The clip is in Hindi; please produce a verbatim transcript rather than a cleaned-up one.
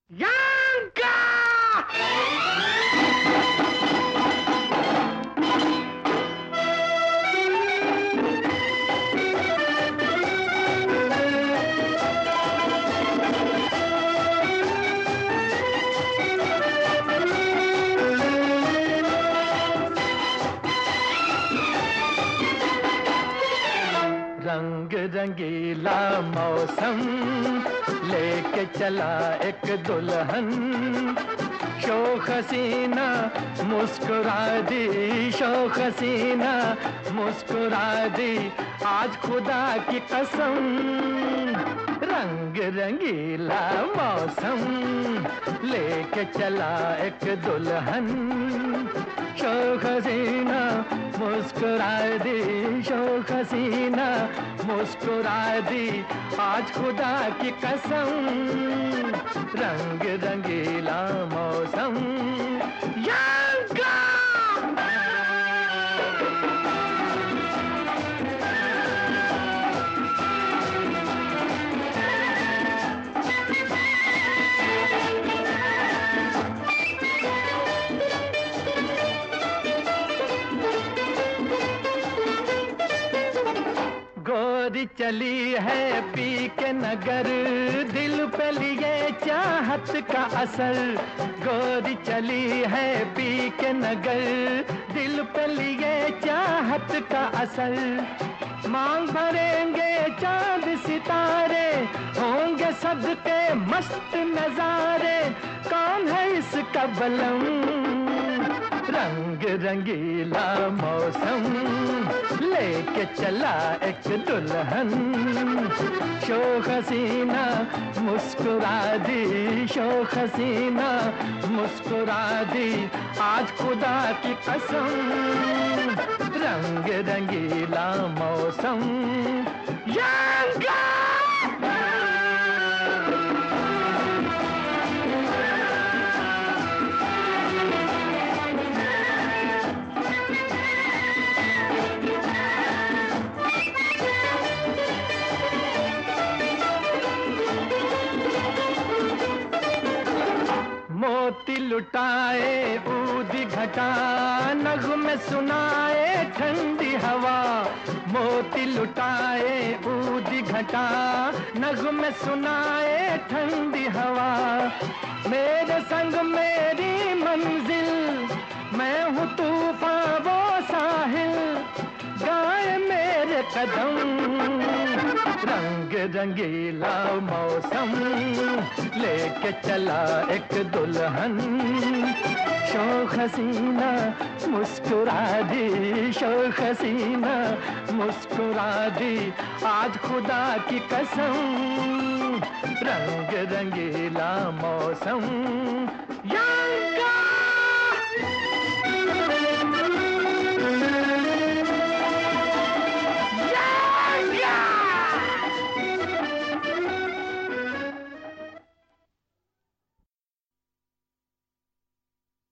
यांका! रंग रंगीला मौसम लेके चला एक दुल्हन, शोख हसीना मुस्कुरा दी, शोख हसीना मुस्कुरा दी, आज खुदा की कसम। रंग रंगीला मौसम लेके चला एक दुल्हन, शोख हसीना मुस्कुरा दी, शोख हसीना मुस्कुरा दी, आज खुदा की कसम। रंग रंगीला मौसम यांका! गोरी चली है पी के नगर, दिल पे लिए चाहत का असर। गोरी चली है पी के नगर, दिल पे लिए चाहत का असर। मांग भरेंगे चांद सितारे, होंगे सदके मस्त नजारे, कौन है इसका बलम। रंग रंगीला मौसम लेके चला एक दुल्हन, शोख हसीना मुस्कुरा दी, शोख हसीना मुस्कुरा दी, आज खुदा की कसम। रंग रंगीला मौसम यांका! मोती लुटाए ऊदी घटा, नगमे सुनाए ठंडी हवा। मोती लुटाए ऊदी घटा, नगमे सुनाए ठंडी हवा। मेरे संग मेरी मंजिल, मैं हूँ तूफान वो साहिल, गाए मेरे कदम। रंग रंगीला मौसम लेके चला एक दुल्हन, शोख हसीना मुस्कुरा दी, शोख हसीना मुस्कुरा दी, आज खुदा की कसम। रंग रंगीला मौसम या